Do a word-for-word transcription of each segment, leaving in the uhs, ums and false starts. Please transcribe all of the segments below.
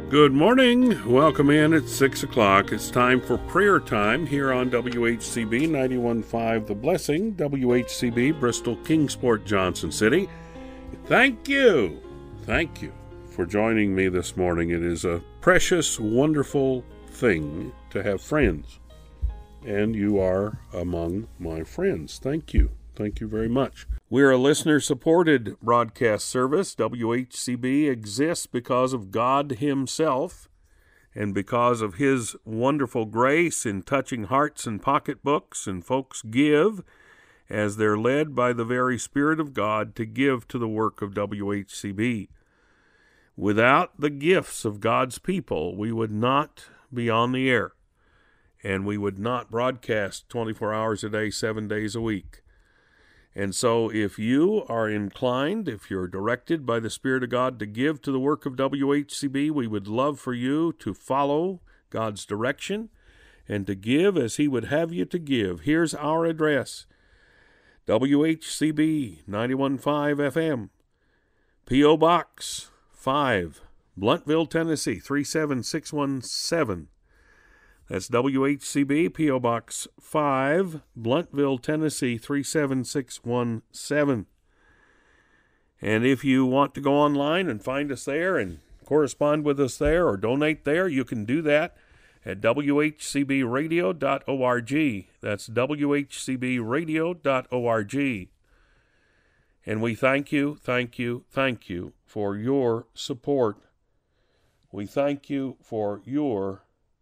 Good morning. Welcome in at six o'clock. It's time for prayer time here on W H C B ninety-one point five The Blessing, W H C B, Bristol, Kingsport, Johnson City. Thank you. Thank you for joining me this morning. It is a precious, wonderful thing to have friends. And you are among my friends. Thank you. Thank you very much. We're a listener-supported broadcast service. W H C B exists because of God Himself and because of His wonderful grace in touching hearts and pocketbooks, and folks give as they're led by the very Spirit of God to give to the work of W H C B. Without the gifts of God's people, we would not be on the air, and we would not broadcast twenty-four hours a day, seven days a week. And so if you are inclined, if you're directed by the Spirit of God to give to the work of W H C B, we would love for you to follow God's direction and to give as He would have you to give. Here's our address: W H C B ninety-one point five F M, P O. Box five, Blountville, Tennessee three seven six one seven. That's W H C B, P O. Box five, Blountville, Tennessee three seven six one seven. And if you want to go online and find us there and correspond with us there or donate there, you can do that at w h c b radio dot org. That's w h c b radio dot org. And we thank you, thank you, thank you for your support. We thank you for your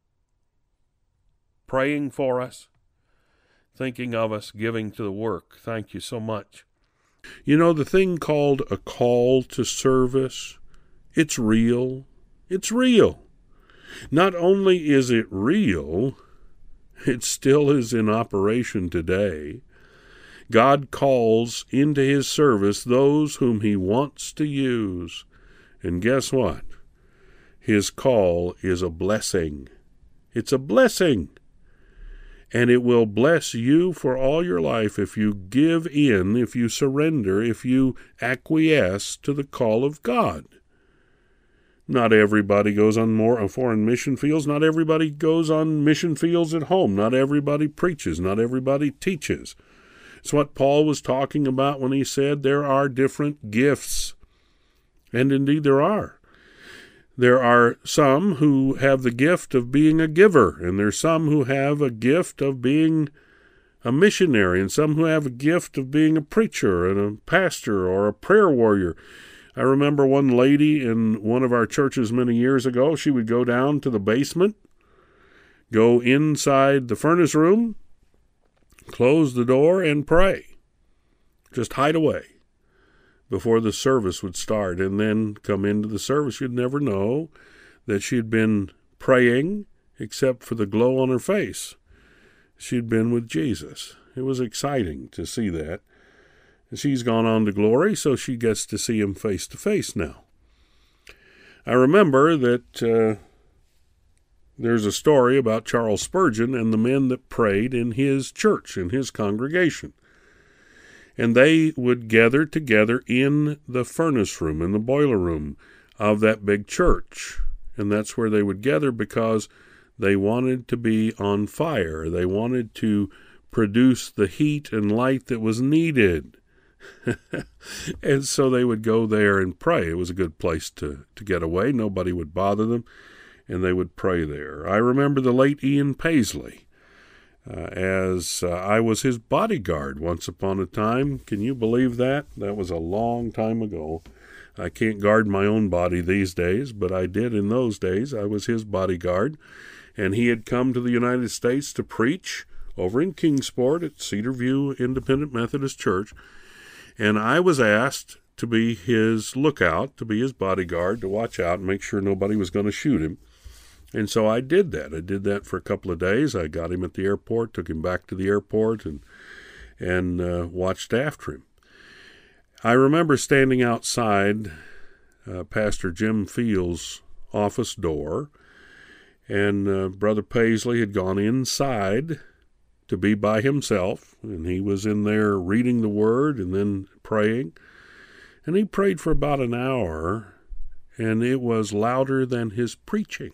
praying for us, thinking of us, giving to the work. Thank you so much. You know, the thing called a call to service, it's real. It's real. Not only is it real, it still is in operation today. God calls into His service those whom He wants to use. And guess what? His call is a blessing. It's a blessing. And it will bless you for all your life if you give in, if you surrender, if you acquiesce to the call of God. Not everybody goes on more foreign mission fields. Not everybody goes on mission fields at home. Not everybody preaches. Not everybody teaches. It's what Paul was talking about when he said there are different gifts. And indeed there are. There are some who have the gift of being a giver, and there's some who have a gift of being a missionary, and some who have a gift of being a preacher and a pastor or a prayer warrior. I remember one lady in one of our churches many years ago. She would go down to the basement, go inside the furnace room, close the door, and pray. Just hide away before the service would start, and then come into the service. You'd never know that she'd been praying except for the glow on her face. She'd been with Jesus. It was exciting to see that. She's gone on to glory, so she gets to see Him face to face now. I remember that uh, there's a story about Charles Spurgeon and the men that prayed in his church, in his congregation. And they would gather together in the furnace room, in the boiler room of that big church. And that's where they would gather because they wanted to be on fire. They wanted to produce the heat and light that was needed. And so they would go there and pray. It was a good place to, to get away. Nobody would bother them, and they would pray there. I remember the late Ian Paisley. Uh, as uh, I was his bodyguard once upon a time. Can you believe that? That was a long time ago. I can't guard my own body these days, but I did in those days. I was his bodyguard, and he had come to the United States to preach over in Kingsport at Cedar View Independent Methodist Church, and I was asked to be his lookout, to be his bodyguard, to watch out and make sure nobody was going to shoot him. And so I did that. I did that for a couple of days. I got him at the airport, took him back to the airport, and and uh, watched after him. I remember standing outside uh, Pastor Jim Fields' office door, and uh, Brother Paisley had gone inside to be by himself, and he was in there reading the Word and then praying. And he prayed for about an hour, and it was louder than his preaching.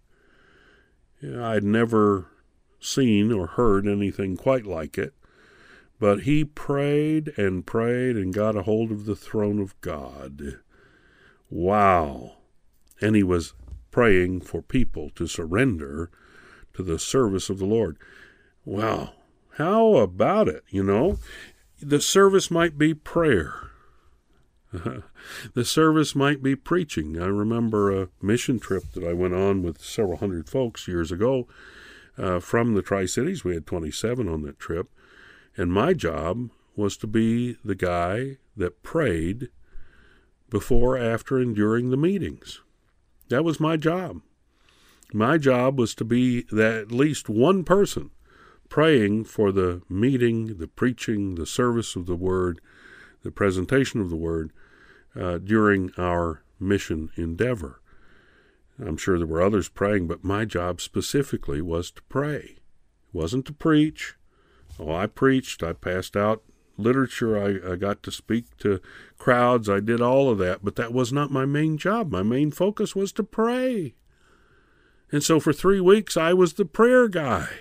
I'd never seen or heard anything quite like it, but he prayed and prayed and got a hold of the throne of God. Wow. And he was praying for people to surrender to the service of the Lord. Wow. How about it, you know? The service might be prayer. The service might be preaching. I remember a mission trip that I went on with several hundred folks years ago uh, from the Tri-Cities. We had twenty-seven on that trip. And my job was to be the guy that prayed before, after, and during the meetings. That was my job. My job was to be that at least one person praying for the meeting, the preaching, the service of the Word, the presentation of the Word uh, during our mission endeavor. I'm sure there were others praying, but my job specifically was to pray. It wasn't to preach. Oh, I preached. I passed out literature. I, I got to speak to crowds. I did all of that, but that was not my main job. My main focus was to pray. And so for three weeks, I was the prayer guy.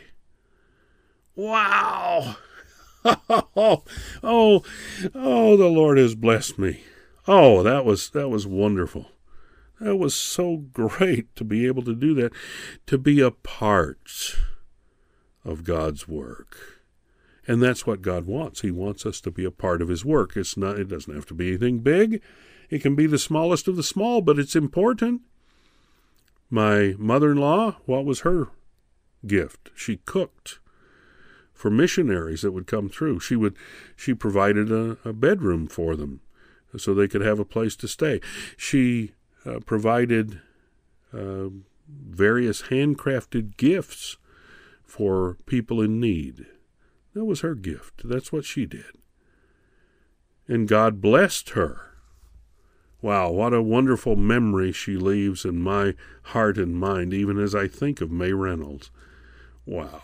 Wow! oh, oh, oh, the Lord has blessed me. Oh, that was that was wonderful. That was so great to be able to do that, to be a part of God's work. And that's what God wants. He wants us to be a part of his work. It's not, it doesn't have to be anything big. It can be the smallest of the small, but it's important. My mother-in-law, what was her gift? She cooked for missionaries that would come through. She would, she provided a, a bedroom for them so they could have a place to stay. She uh, provided uh, various handcrafted gifts for people in need. That was her gift. That's what she did. And God blessed her. Wow, what a wonderful memory she leaves in my heart and mind, even as I think of May Reynolds. Wow.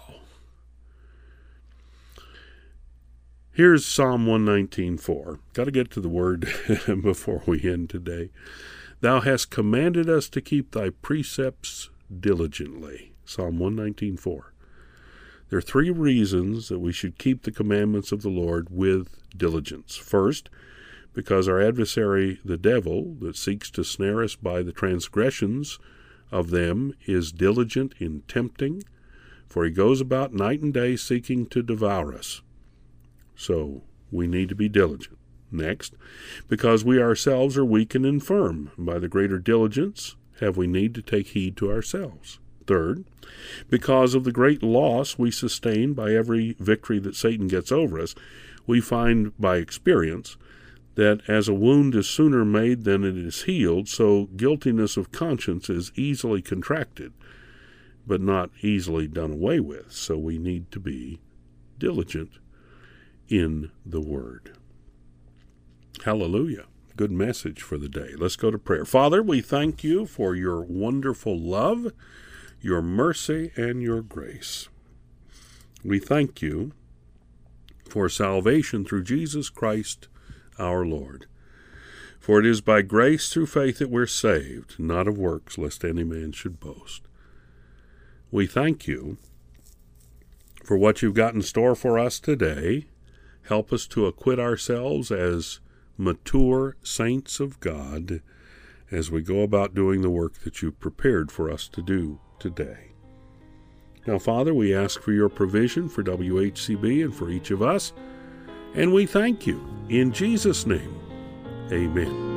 Here's Psalm one nineteen four. Got to get to the word before we end today. Thou hast commanded us to keep thy precepts diligently. Psalm one nineteen four. There are three reasons that we should keep the commandments of the Lord with diligence. First, because our adversary, the devil, that seeks to snare us by the transgressions of them, is diligent in tempting, for he goes about night and day seeking to devour us. So we need to be diligent. Next, because we ourselves are weak and infirm, by the greater diligence have we need to take heed to ourselves. Third, because of the great loss we sustain by every victory that Satan gets over us, we find by experience that as a wound is sooner made than it is healed, so guiltiness of conscience is easily contracted, but not easily done away with. So we need to be diligent in the Word. Hallelujah. Good message for the day. Let's go to prayer. Father, we thank you for your wonderful love, your mercy, and your grace. We thank you for salvation through Jesus Christ our Lord. For it is by grace through faith that we're saved, not of works, lest any man should boast. We thank you for what you've got in store for us today. Help us to acquit ourselves as mature saints of God as we go about doing the work that you've prepared for us to do today. Now, Father, we ask for your provision for W H C B and for each of us, and we thank you. In Jesus' name, amen.